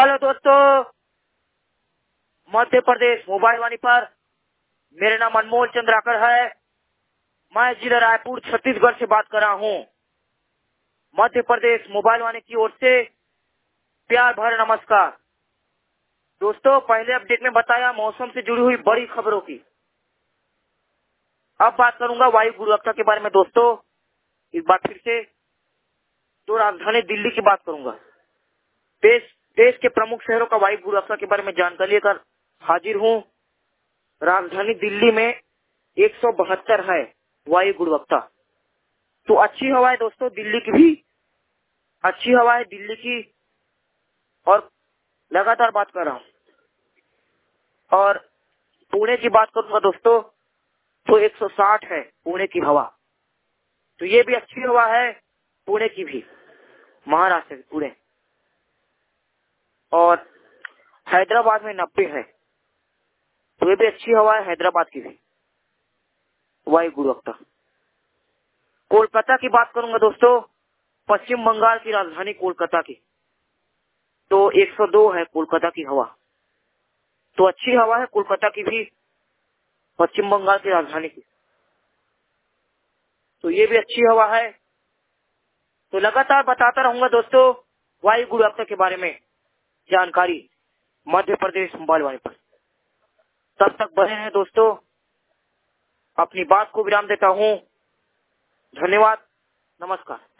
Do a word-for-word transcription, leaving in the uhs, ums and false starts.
Hello दोस्तों, Madhya Pradesh mobile वाणी पर मेरा नाम अनमोल चंद्राकर है। मैं जिला रायपुर छत्तीसगढ़ से बात कर रहा हूँ। मध्य प्रदेश मोबाइल वाणी की ओर से प्यार भरा नमस्कार। दोस्तों, पहले अपडेट में बताया मौसम से जुड़ी हुई बड़ी खबरों की। अब बात करूंगा वायु गुणवत्ता के बारे में। दोस्तों, इस बार फिर से तो राजधानी दिल्ली की बात करूंगा। देश देश के प्रमुख शहरों का वायु गुणवत्ता के बारे में जानकारी लेकर हाजिर हूँ। राजधानी दिल्ली में एक सौ बहत्तर है वायु गुणवत्ता, तो अच्छी हवा है दोस्तों। दिल्ली की भी अच्छी हवा है दिल्ली की, और लगातार बात कर रहा हूँ। और पुणे की बात करूंगा दोस्तों, तो एक सौ साठ है पुणे की हवा, तो ये भी अच्छी हवा है पुणे की भी, महाराष्ट्र की पुणे। और हैदराबाद में नब्बे है, तो ये भी अच्छी हवा है हैदराबाद की भी वायु गुणवत्ता। कोलकाता की बात करूंगा दोस्तों, पश्चिम बंगाल की राजधानी कोलकाता की, तो एक सौ दो है कोलकाता की हवा, तो अच्छी हवा है कोलकाता की भी, पश्चिम बंगाल की राजधानी की, तो ये भी अच्छी हवा है। तो लगातार बताता रहूंगा दोस्तों वायु गुणवत्ता के बारे में जानकारी मध्य प्रदेश मोबाइल वाणी पर। तब तक बने हैं दोस्तों। अपनी बात को विराम देता हूँ। धन्यवाद, नमस्कार।